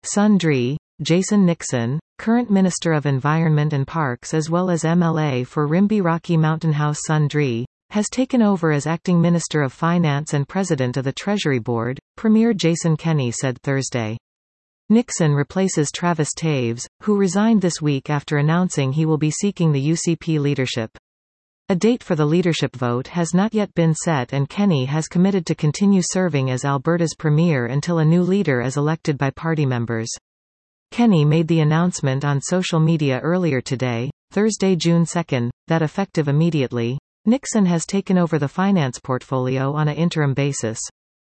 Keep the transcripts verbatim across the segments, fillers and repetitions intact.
Sundri, Jason Nixon, current Minister of Environment and Parks as well as M L A for Rimby Rocky Mountain House Sundri, has taken over as acting Minister of Finance and President of the Treasury Board, Premier Jason Kenney said Thursday. Nixon replaces Travis Taves, who resigned this week after announcing he will be seeking the U C P leadership. A date for the leadership vote has not yet been set and Kenney has committed to continue serving as Alberta's premier until a new leader is elected by party members. Kenney made the announcement on social media earlier today, Thursday, June second, that effective immediately, Nixon has taken over the finance portfolio on an interim basis.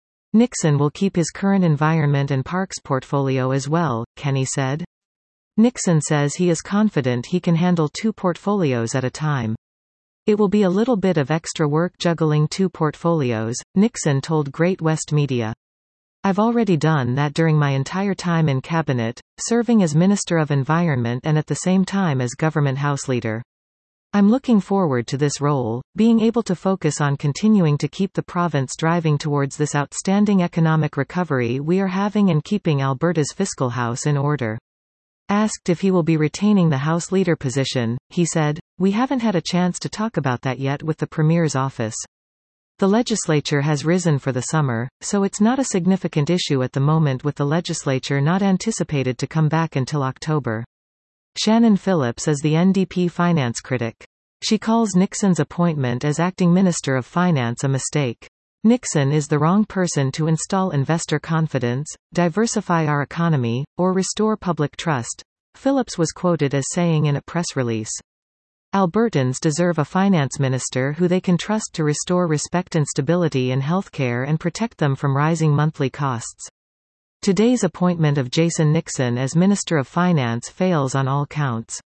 Nixon will keep his current environment and parks portfolio as well, Kenney said. Nixon says he is confident he can handle two portfolios at a time. It will be a little bit of extra work juggling two portfolios, Nixon told Great West Media. I've already done that during my entire time in cabinet, serving as Minister of Environment and at the same time as Government House Leader. I'm looking forward to this role, being able to focus on continuing to keep the province driving towards this outstanding economic recovery we are having and keeping Alberta's fiscal house in order. Asked if he will be retaining the House Leader position, he said, "We haven't had a chance to talk about that yet with the Premier's office. The legislature has risen for the summer, so it's not a significant issue at the moment with the legislature not anticipated to come back until October." Shannon Phillips is the N D P finance critic. She calls Nixon's appointment as acting Minister of Finance a mistake. Nixon is the wrong person to install investor confidence, diversify our economy, or restore public trust, Phillips was quoted as saying in a press release. Albertans deserve a finance minister who they can trust to restore respect and stability in healthcare and protect them from rising monthly costs. Today's appointment of Jason Nixon as Minister of Finance fails on all counts.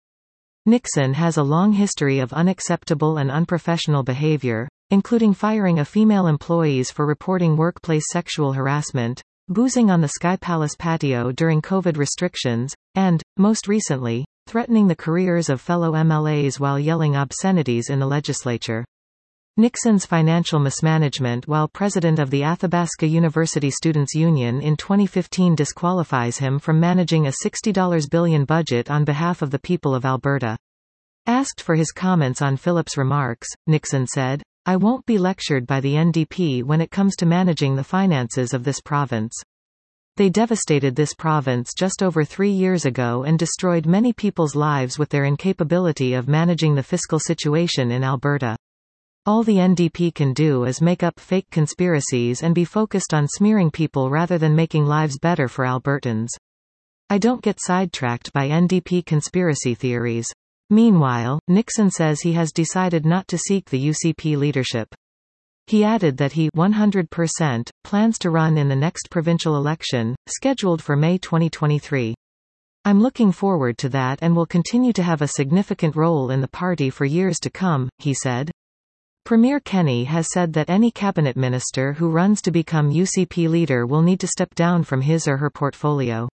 Nixon has a long history of unacceptable and unprofessional behavior, including firing a female employees for reporting workplace sexual harassment, boozing on the Sky Palace patio during COVID restrictions, and, most recently, threatening the careers of fellow M L As while yelling obscenities in the legislature. Nixon's financial mismanagement while president of the Athabasca University Students' Union in twenty fifteen disqualifies him from managing a sixty billion dollars budget on behalf of the people of Alberta. Asked for his comments on Phillips' remarks, Nixon said, "I won't be lectured by the N D P when it comes to managing the finances of this province. They devastated this province just over three years ago and destroyed many people's lives with their incapability of managing the fiscal situation in Alberta. All the N D P can do is make up fake conspiracies and be focused on smearing people rather than making lives better for Albertans. I don't get sidetracked by N D P conspiracy theories." Meanwhile, Nixon says he has decided not to seek the U C P leadership. He added that he one hundred percent plans to run in the next provincial election, scheduled for May twenty twenty-three. "I'm looking forward to that and will continue to have a significant role in the party for years to come," he said. Premier Kenney has said that any cabinet minister who runs to become U C P leader will need to step down from his or her portfolio.